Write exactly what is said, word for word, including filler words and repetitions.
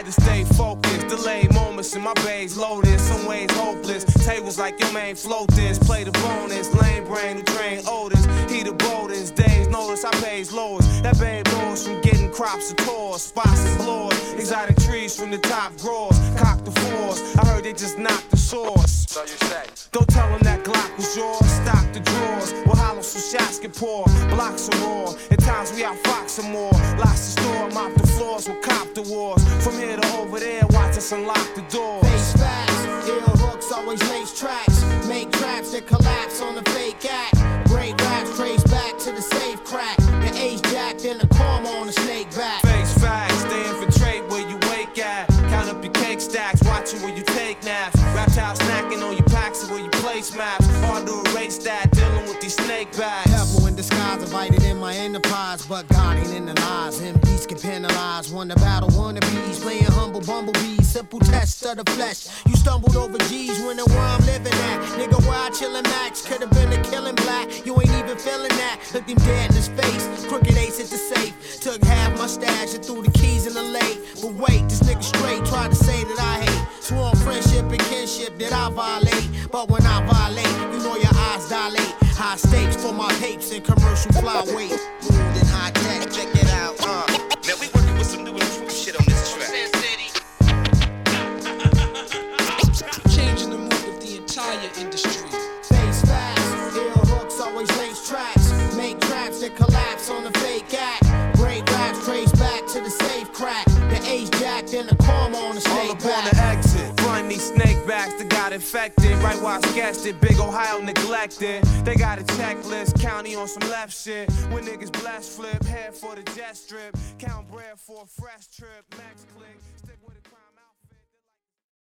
Had to stay focused, delayed moments in my bays loaded, some ways hopeless. Tables like your main float this, play the bonus. Lame brain who train Otis, he the boldest. Days notice I pays lowest. That babe knows from getting crops to tours, spots and floors, exotic trees from the top growers. Cock the force, I heard they just knocked the source. So you say? Don't tell them that Glock was yours. Stock the drawers, we'll hollow so shots get poured. Blocks are raw, at times we outfox some more. Lots to store, mop the floors with cop the wars. From here to over there, watch us unlock the doors. Face facts, ill hooks always lace tracks. Make traps that collapse on the fake act. Great raps trace back to the safe crack. The ace jacked and the karma on the snake back. Face facts, they infiltrate where you wake at. Count up your cake stacks, watching where you take naps. Reptile snacking on your packs and where you place maps. Hard to erase that, dealing with these snake bags. Devil in disguise, invited in my enterprise, but God ain't in the lies. M Ds can penalize, won the battle, wannabes, playing humble bumblebees, simple test of the flesh. You stumbled over G's, wondering where I'm living at. Nigga, where I chillin' max, could've been a killing black. You ain't even feeling that. Looked him dead in his face, crooked ace at the safe. Took half my stash and threw the keys in the lake. But wait, this nigga straight tried to say that I hate. Sworn friendship and kinship that I violate. But when I violate, you know your eyes dilate. High stakes for my tapes and commercial flyweight. Rude and high tech, check it out. Uh. Now we working with some new and improved shit on this track. Changing the mood of the entire industry. Face facts, ill hooks always lace tracks. Make traps that collapse on the fake act. Great raps trace back to the safe crack. The ace jacked and the karma on the snake All up back. on the exit, run these snake backs that got infected. Right where I sketched it, big Ohio neglected. They got a checklist, county on some left shit. When niggas blast flip, head for the jet strip. Count bread for a fresh trip, max click.